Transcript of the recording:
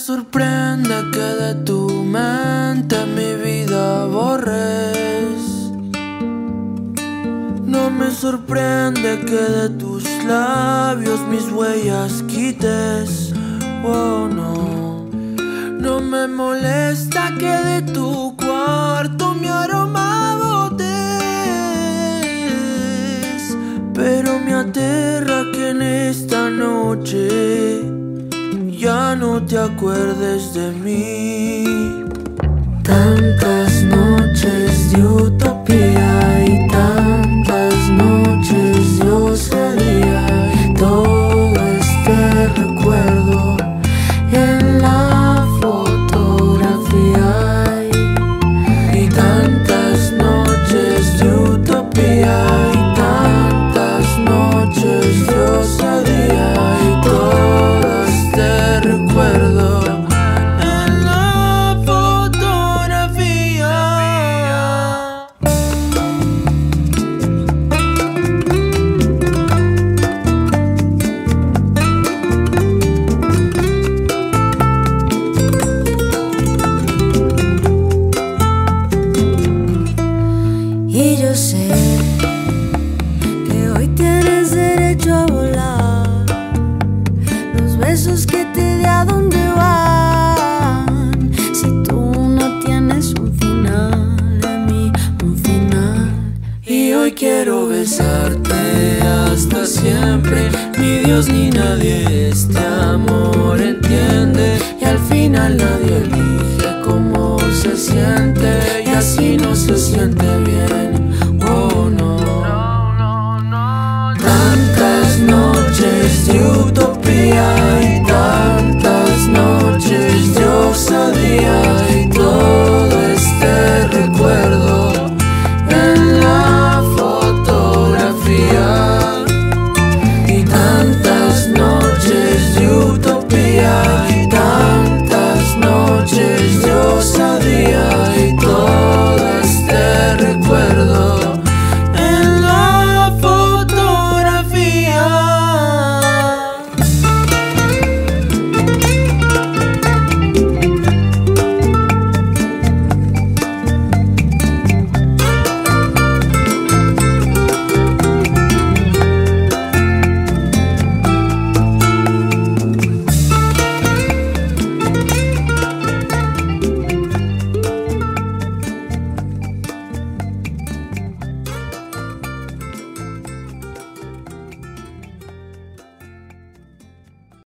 sorprende que de tu mente mi vida borres. No me sorprende que de tus labios mis huellas quites. Oh no. No me molesta que de tu cuarto mi aroma botes, pero me aterra que en esta noche ya no te acuerdes de mí. Tantas noches de utopía y tantas noches de osadía, y todo este recuerdo en la fotografía. Y tantas noches de utopía y tantas noches de osadía, y todo este recuerdo en la fotografía. Y yo sé que hoy tienes derecho a volar. Los besos que te di, ¿a dónde van? Si tú no tienes un final en mí, un final. Y hoy quiero besarte hasta siempre. Ni Dios ni nadie este amor